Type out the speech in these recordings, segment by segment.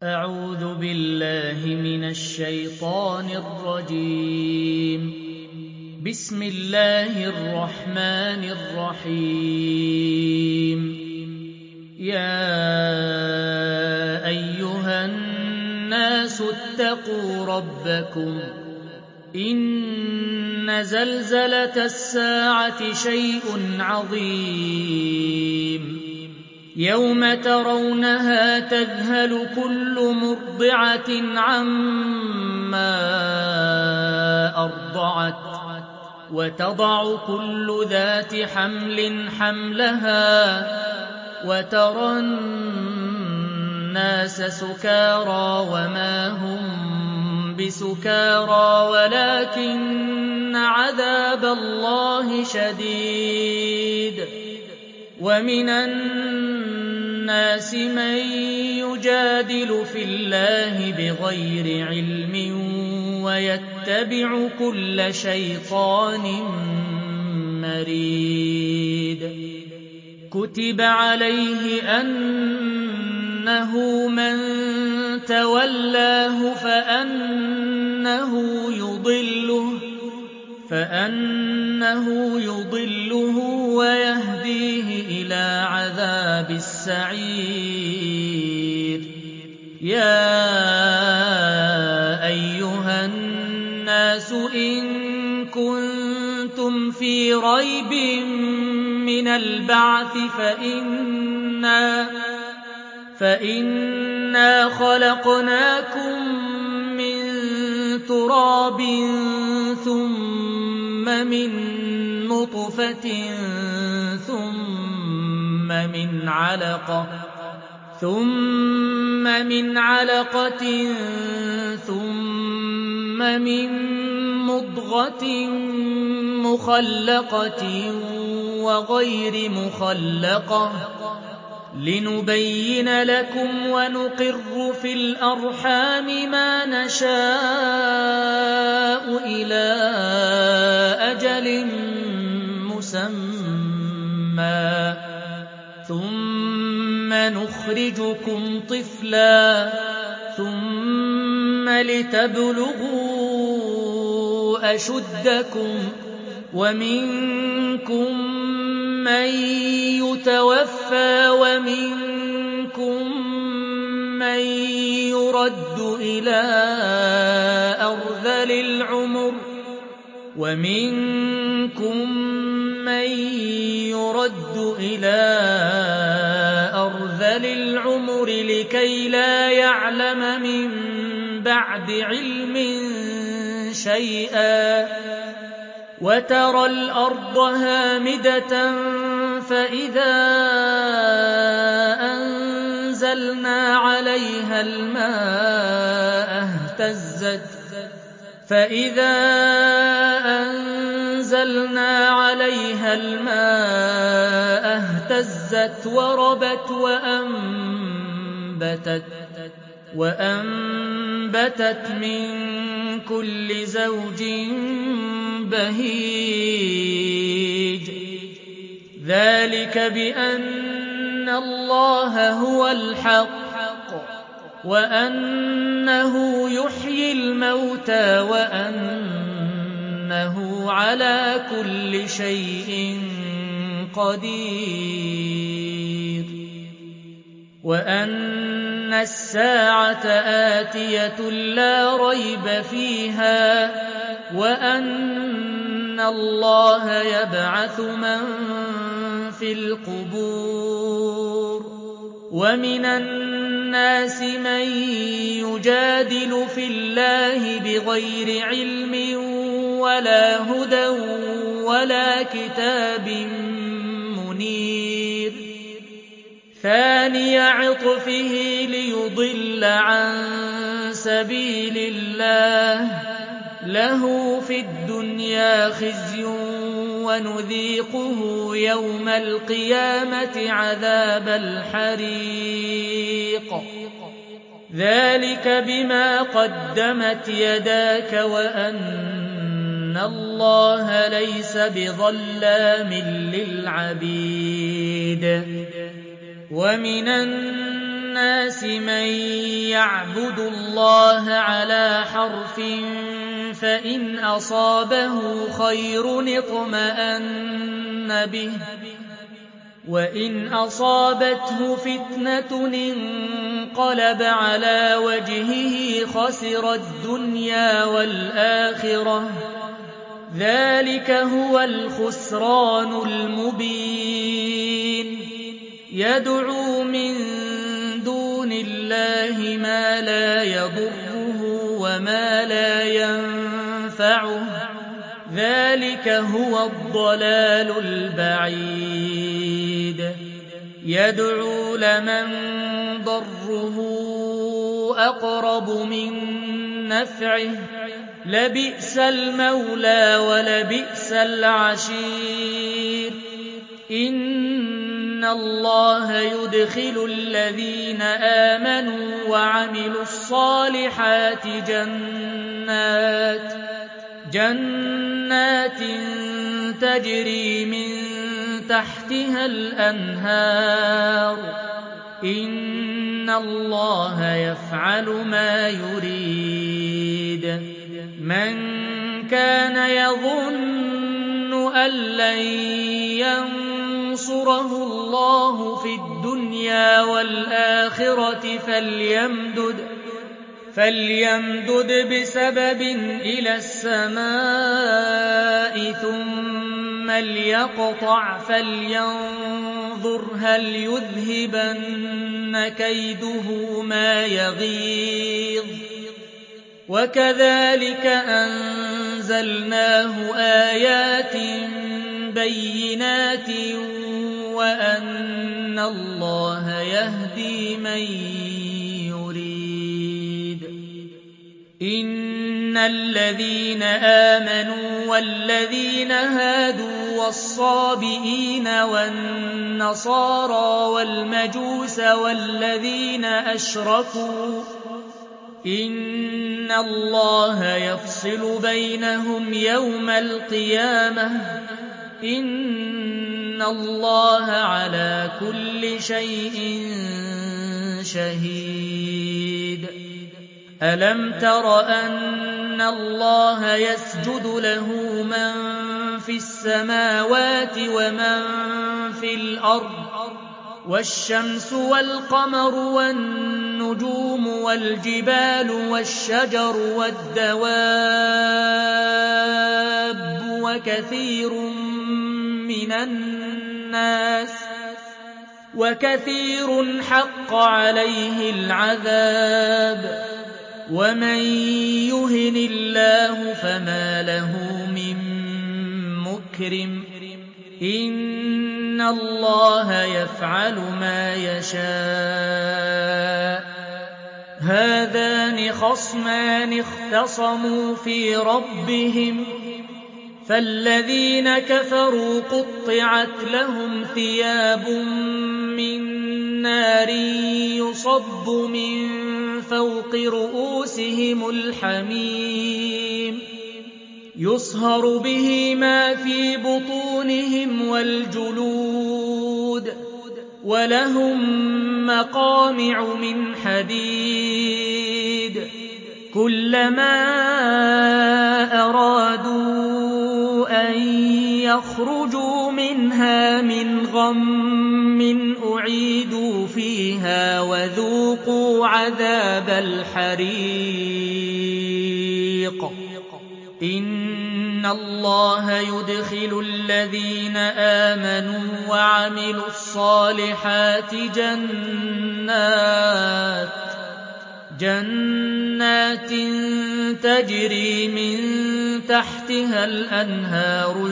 أعوذ بالله من الشيطان الرجيم. بسم الله الرحمن الرحيم. يا أيها الناس اتقوا ربكم إن زلزلة الساعة شيء عظيم يوم ترونها تذهل كل مرضعة عما أرضعت وتضع كل ذات حمل حملها وترى الناس سكارى وما هم بسكارى ولكن عذاب الله شديد. ومن الناس من يجادل في الله بغير علم ويتبع كل شيطان مريد. كتب عليه أنه من تولاه فأنه يضله ويهديه إلى عذاب السعير. يا أيها الناس إن كنتم في ريب من البعث فإنا خلقناكم من تراب ثم من نطفة ثم من علقة ثم من مضغة مخلقة وغير مخلقة لنبين لكم ونقر في الأرحام ما نشاء إلى أجل مسمى ثم نخرجكم طفلا ثم لتبلغوا أشدكم ومنكم من يتوفى ومنكم من يرد إلى أرذل العمر لكي لا يعلم من بعد علم شيئا. وترى الأرض هامدة فإذا أنزلنا عليها الماء اهتزت وربت وأنبتت من كل زوج بهيج. ذلك بأن الله هو الحق وأنه يحيي الموتى وأنه على كل شيء قدير وأن الساعة آتية لا ريب فيها وأن الله يبعث من في القبور. ومن الناس من يجادل في الله بغير علم ولا هدى ولا كتاب منير. ثاني عطفه ليضل عن سبيل الله له في الدنيا خزي ونذيقه يوم القيامة عذاب الحريق. ذلك بما قدمت يداك وأن الله ليس بظلام للعبيد. ومن الناس من يعبد الله على حرف فإن أصابه خير اطمأن به وإن أصابته فتنة انقلب على وجهه خسر الدنيا والآخرة ذلك هو الخسران المبين يدعو من دون الله ما لا يضره وما لا ينفعه ذلك هو الضلال البعيد يدعو لمن ضره أقرب من نفعه لبئس المولى ولبئس العشير إن الله يدخل الذين آمنوا وعملوا الصالحات جنات تجري من تحتها الأنهار إن الله يفعل ما يريد من كان يظن أن لن ينصره الله في الدنيا والآخرة فليمدد بسبب إلى السماء ثم ليقطع فلينظر هل يذهبن كيده ما يغيظ وكذلك أنزلناه آيات بينات وأن الله يهدي من يريد إن الذين آمنوا والذين هادوا والصابئين والنصارى والمجوس والذين أشركوا إن الله يفصل بينهم يوم القيامة إن الله على كل شيء شهيد ألم تر أن الله يسجد له من في السماوات ومن في الأرض والشمس والقمر والنجوم والجبال والشجر والدواب وكثير حق عليه العذاب ومن يهن الله فما له من مكرم إن الله يفعل ما يشاء هذان خصمان اختصموا في ربهم فالذين كفروا قطعت لهم ثياب من نار يصب من فوق رؤوسهم الحميم يصهر به ما في بطونهم والجلود ولهم مقامع من حديد كلما أرادوا أن يخرجوا منها من غم أعيدوا فيها وذوقوا عذاب الحريق إن الله يدخل الذين آمنوا وعملوا الصالحات جنات تجري من تحتها الأنهار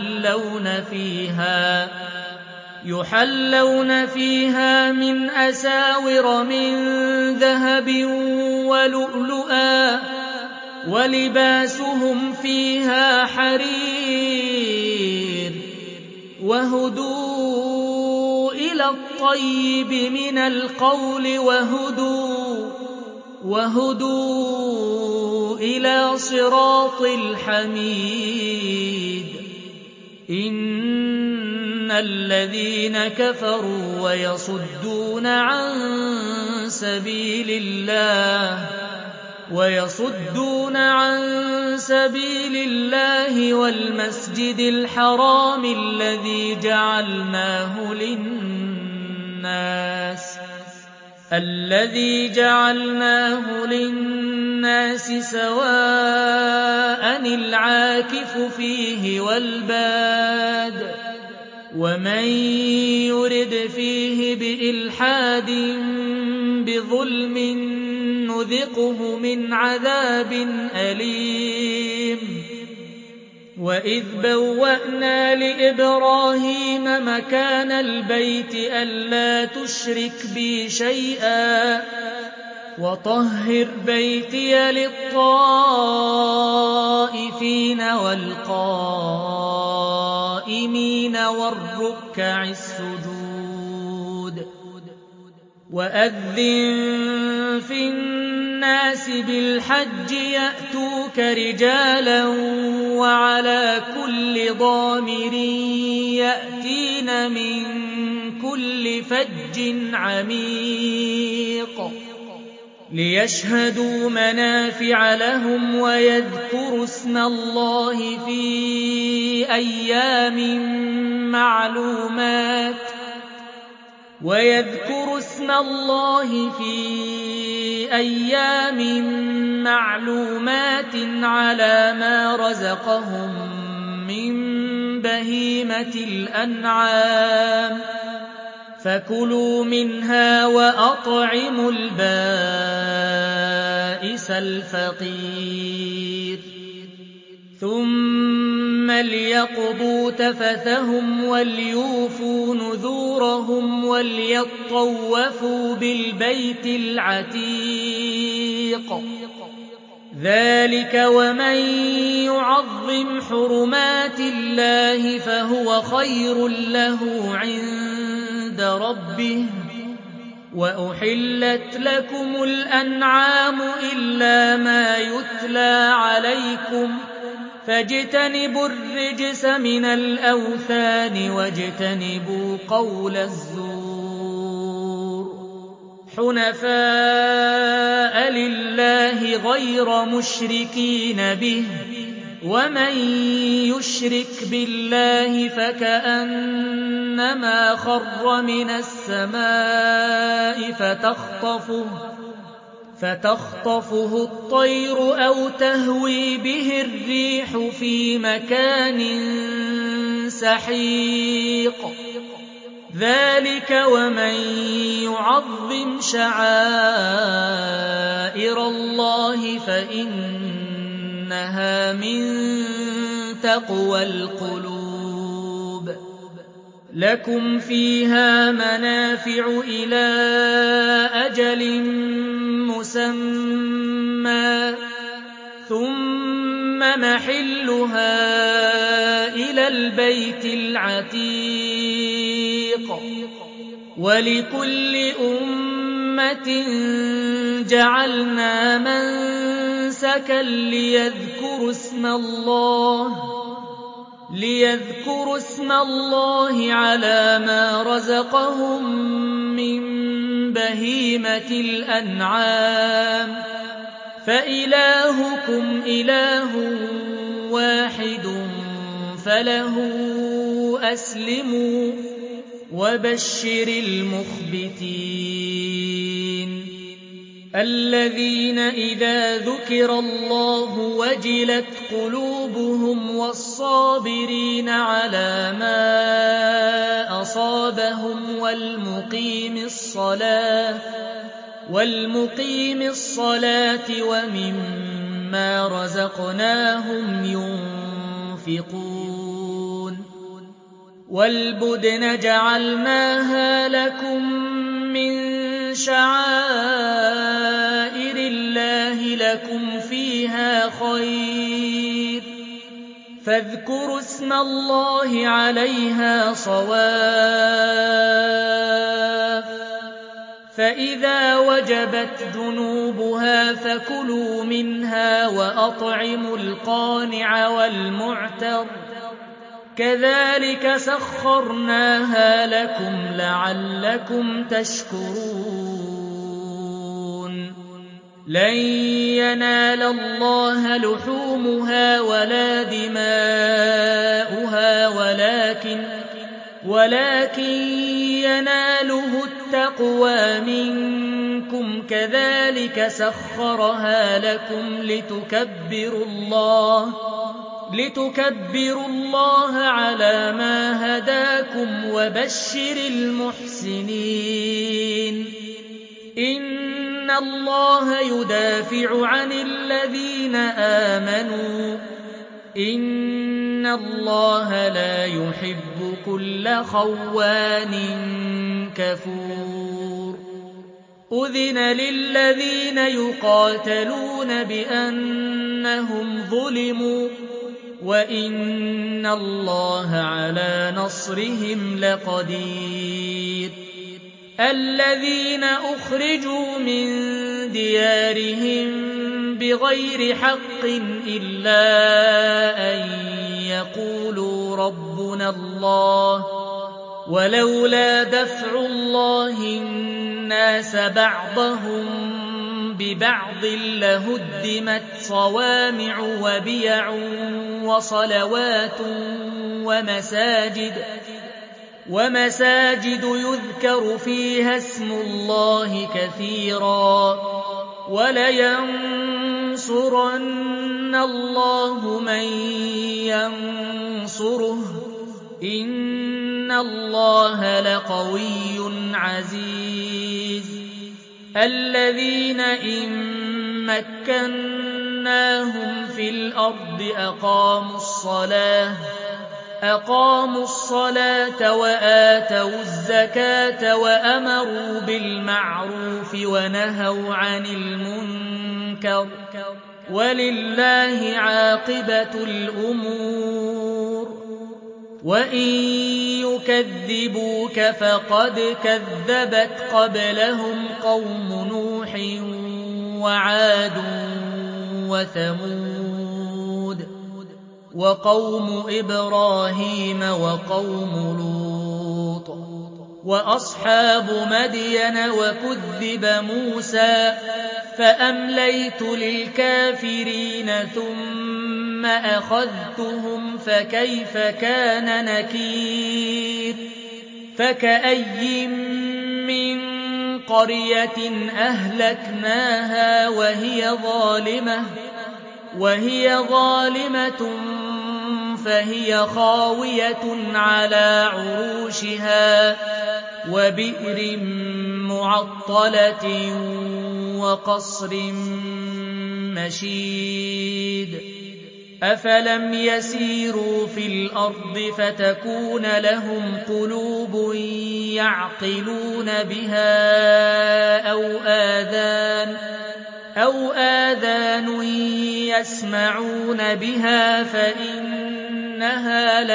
يحلون فيها من أساور من ذهب ولؤلؤا ولباسهم فيها حرير وهدوا إلى الطيب من القول وهدوا إلى صراط الحميد إن الذين كفروا ويصدون عن سبيل الله ويصدون عن سبيل الله والمسجد الحرام الذي جعلناه للناس سواء العاكف فيه والباد ومن يرد فيه بإلحاد بظلم نذقه من عذاب أليم وإذ بوأنا لإبراهيم مكان البيت ألا تشرك بي شيئا وطهر بيتي للطائفين والقائمين والركع السجود وأذن في الناس بالحج يأتوك رجالا وعلى كل ضامر يأتين من كل فج عميق ليشهدوا منافع لهم ويذكروا اسم الله في أيام معلومات على ما رزقهم من بهيمة الأنعام فكلوا منها وأطعموا البائس الفقير ثم ليقضوا تفثهم وليوفوا نذورهم وليطوفوا بالبيت العتيق ذلك ومن يعظم حرمات الله فهو خير له عند ربه وأحلت لكم الأنعام إلا ما يتلى عليكم فاجتنبوا الرجس من الأوثان واجتنبوا قول الزور حنفاء لله غير مشركين به ومن يشرك بالله فكأنما خر من السماء فتخطفه الطير أو تهوي به الريح في مكان سحيق ذلك ومن يعظم شعائر الله فإنها من تقوى القلوب لكم فيها منافع إلى أجل مسمى ثم محلها إلى البيت العتيق ولكل أمة جعلنا منسكا ليذكروا اسم الله على ما رزقهم من بهيمة الأنعام فإلهكم إله واحد فله أسلموا وبشر المخبتين الذين إذا ذكر الله وجلت قلوبهم والصابرين على ما أصابهم والمقيم الصلاة ومما رزقناهم ينفقون والبدن جعلناها لكم من شعائر الله لكم فيها خير فاذكروا اسم الله عليها صواف فإذا وجبت جنوبها فكلوا منها وأطعموا القانع والمعتر كذلك سخرناها لكم لعلكم تشكرون لن ينال الله لحومها ولا دماؤها ولكن يناله التقوى منكم كذلك سخرها لكم لتكبروا الله على ما هداكم وبشر المحسنين إن الله يدافع عن الذين آمنوا إن الله لا يحب كل خوان كفور أذن للذين يقاتلون بأنهم ظلموا وإن الله على نصرهم لقدير الذين أخرجوا من ديارهم بغير حق إلا أن يقولوا ربنا الله ولولا دفع الله الناس بعضهم ببعض لهدمت صوامع وبيع وصلوات ومساجد يذكر فيها اسم الله كثيرا ولينصرن الله من ينصره إن الله لقوي عزيز الذين إن مكناهم في الأرض أقاموا الصلاة وآتوا الزكاة وأمروا بالمعروف ونهوا عن المنكر ولله عاقبة الأمور وإن يكذبوك فقد كذبت قبلهم قوم نوح وعاد وثمود وقوم إبراهيم وقوم لوط وأصحاب مدين وكذب موسى فأمليت للكافرين ثم أخذتهم فكيف كان نكير فكأي من قرية أهلكناها وهي ظالمة فهي خاوية على عروشها وبئر معطلة وقصر مشيد أفلم يسيروا في الأرض فتكون لهم قلوب يعقلون بها أو آذان يسمعون بها فإنها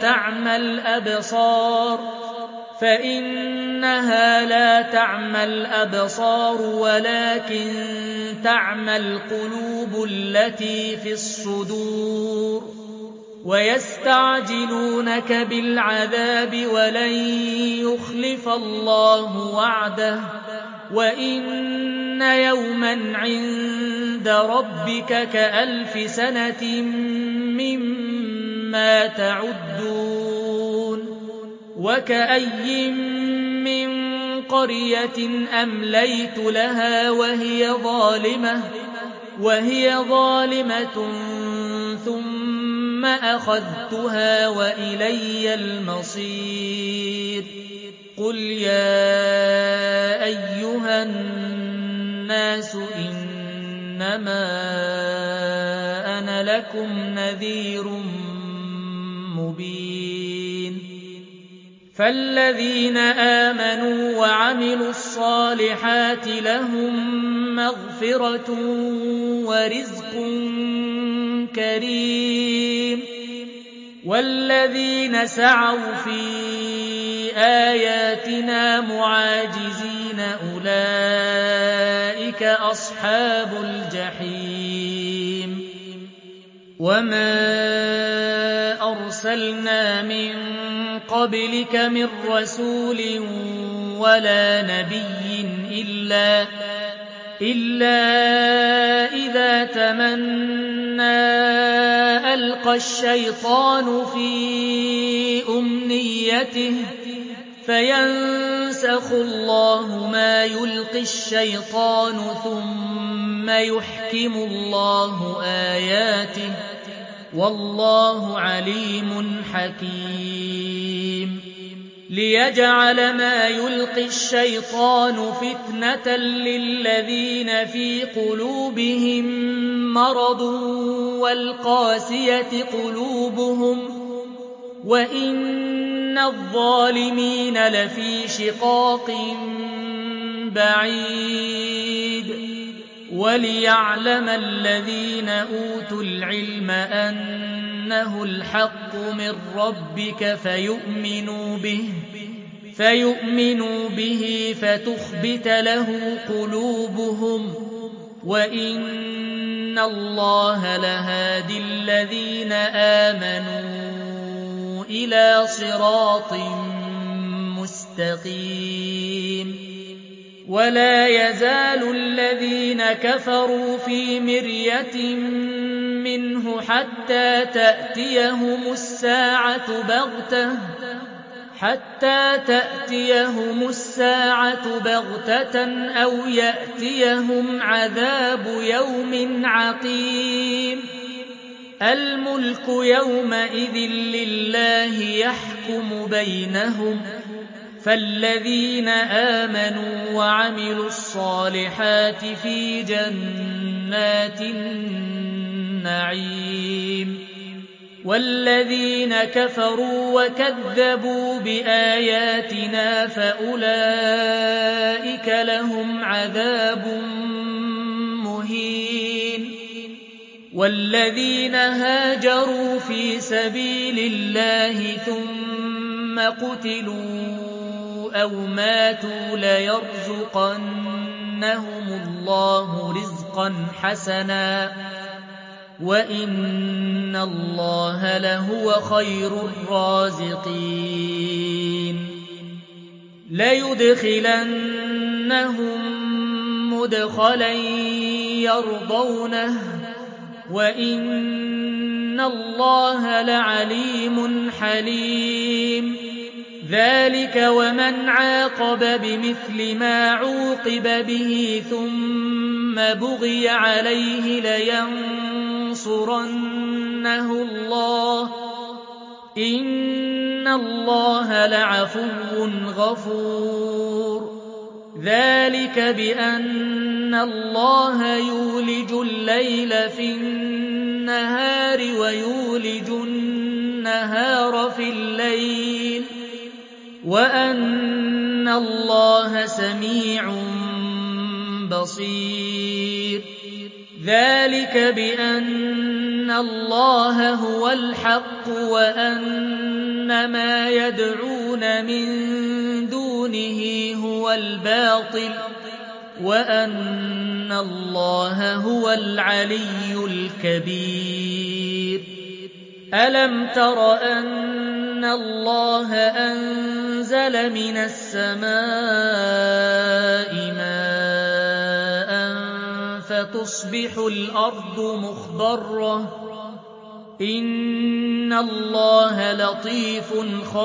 لا تعمى الأبصار ولكن تعمى القلوب التي في الصدور ويستعجلونك بالعذاب ولن يخلف الله وعده وإن يوما عند ربك كألف سنة مما تعدون وكأي من قرية أمليت لها وهي ظالمة ثم أخذتها وإلي المصير قل يا أيها الناس إنما أنا لكم نذير مبين فالذين آمنوا وعملوا الصالحات لهم مغفرة ورزق كريم والذين سعوا في آياتنا معاجزين أولئك أصحاب الجحيم وما أرسلنا من قبلك من رسول ولا نبي إلا إذا تمنى ألقى الشيطان في أمنيته فينسخ الله ما يلقي الشيطان ثم يحكم الله آياته والله عليم حكيم ليجعل ما يلقي الشيطان فتنة للذين في قلوبهم مرض والقاسية قلوبهم وإن الظالمين لفي شقاق بعيد وليعلم الذين أوتوا العلم أنه الحق من ربك فيؤمنوا به فتخبت له قلوبهم وإن الله لهادي الذين آمنوا إلى صراط مستقيم ولا يزال الذين كفروا في مرية منه حتى تأتيهم الساعة بغتة أو يأتيهم عذاب يوم عقيم الملك يومئذ لله يحكم بينهم فالذين آمنوا وعملوا الصالحات في جنات النعيم والذين كفروا وكذبوا بآياتنا فأولئك لهم عذاب مهين والذين هاجروا في سبيل الله ثم قتلوا أو ماتوا ليرزقنهم الله رزقا حسنا وإن الله لهو خير الرازقين ليدخلنهم مدخلا يرضونه وإن الله لعليم حليم ذلك ومن عاقب بمثل ما عوقب به ثم بغي عليه لينصرنه الله إن الله لعفو غفور ذلك بأن الله يولج الليل في النهار ويولج النهار في الليل وأن الله سميع بصير ذلك بأن الله هو الحق وأن ما يدعون من دونه هو الباطل وأن الله هو العلي الكبير ألم تر أن الله أنزل من السماء ماء فتصبح الأرض مخضرة إن الله لطيف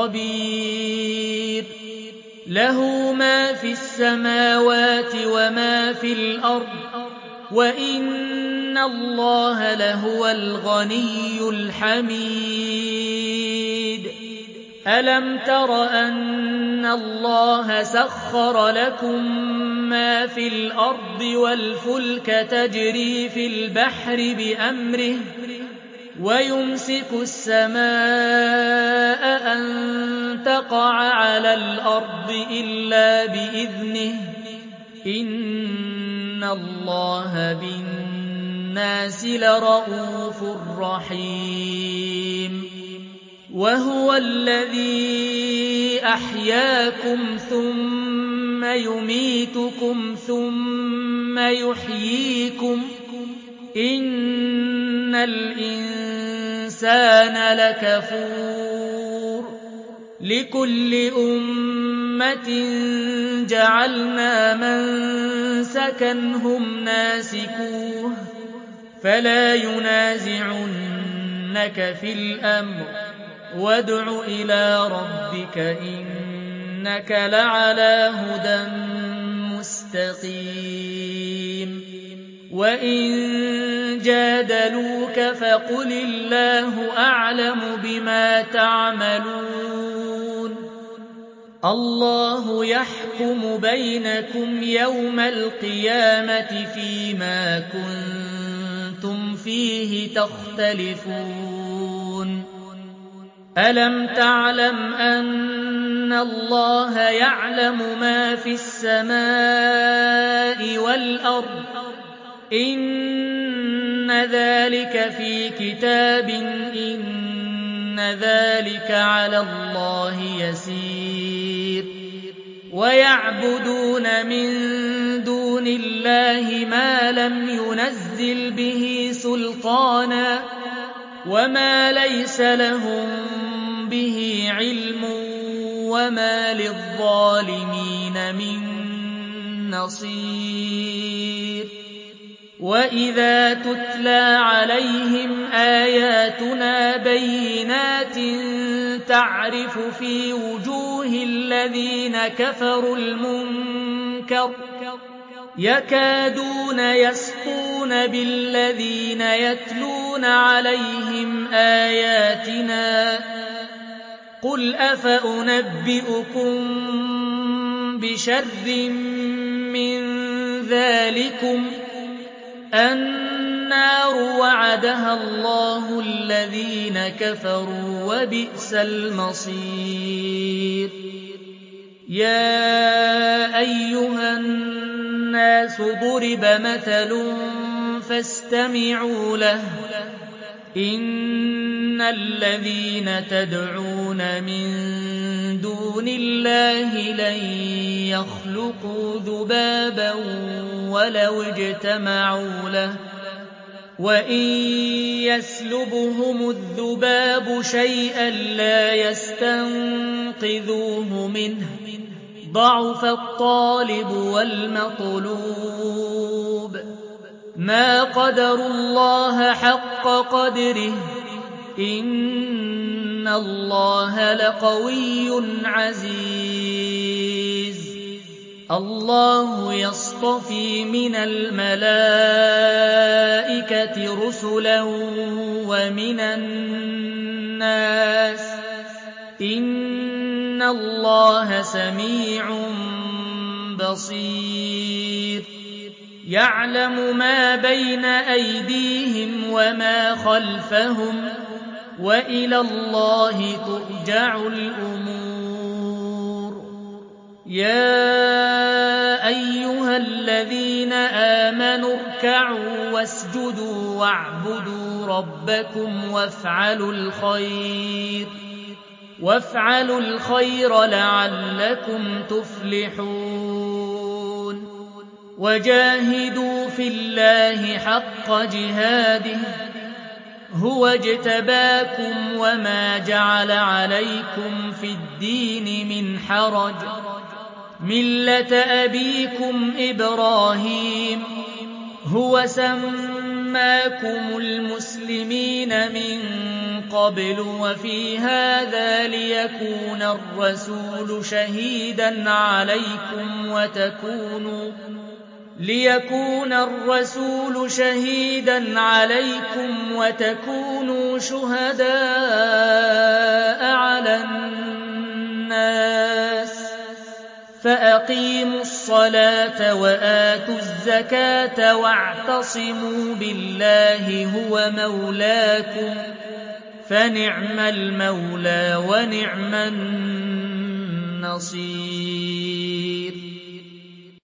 خبير له ما في السماوات وما في الأرض وإن الله لهو الغني الحميد ألم تر أن الله سخر لكم ما في الأرض والفلك تجري في البحر بأمره ويمسك السماء أن تقع على الأرض إلا بإذنه إن الله بالناس لرءوف رحيم وهو الذي أحياكم ثم يميتكم ثم يحييكم إن الإنسان لكفور لكل أمة جعلنا منسكنهم ناسكوه فلا ينازعنك في الأمر وادع إلى ربك إنك لعلى هدى مستقيم وإن جادلوك فقل الله أعلم بما تعملون الله يحكم بينكم يوم القيامة فيما كنتم فيه تختلفون ألم تعلم أن الله يعلم ما في السماء والأرض إن ذلك في كتاب إن ذلك على الله يسير ويعبدون من دون الله ما لم ينزل به سلطانا وما ليس لهم به علم وما للظالمين من نصير وإذا تتلى عليهم آياتنا بينات تعرف في وجوه الذين كفروا المنكر يكادون يسطون بالذين يتلون عليهم آياتنا قل أفأنبئكم بشر من ذلكم النار وعدها الله الذين كفروا وبئس المصير يا أيها الناس ضرب مثل فاستمعوا له إن الذين تدعون من دون الله لن يخلقوا ذبابا ولو اجتمعوا له وإن يسلبهم الذباب شيئا لا يستنقذوه منه ضعف الطالب والمطلوب ما قدروا الله حق قدره إن الله لقوي عزيز الله يصطفي من الملائكة رسلا ومن الناس إن الله سميع بصير يعلم ما بين أيديهم وما خلفهم وإلى الله ترجع الأمور يا أيها الذين آمنوا اركعوا واسجدوا واعبدوا ربكم وافعلوا الخير لعلكم تفلحون وجاهدوا في الله حق جهاده هو اجتباكم وما جعل عليكم في الدين من حرج ملة أبيكم إبراهيم هو سماكم المسلمين من قبل وفي هذا ليكون الرسول شهيدا عليكم وتكونوا شهداء على الناس فأقيموا الصلاة وآتوا الزكاة واعتصموا بالله هو مولاكم فنعم المولى ونعم النصير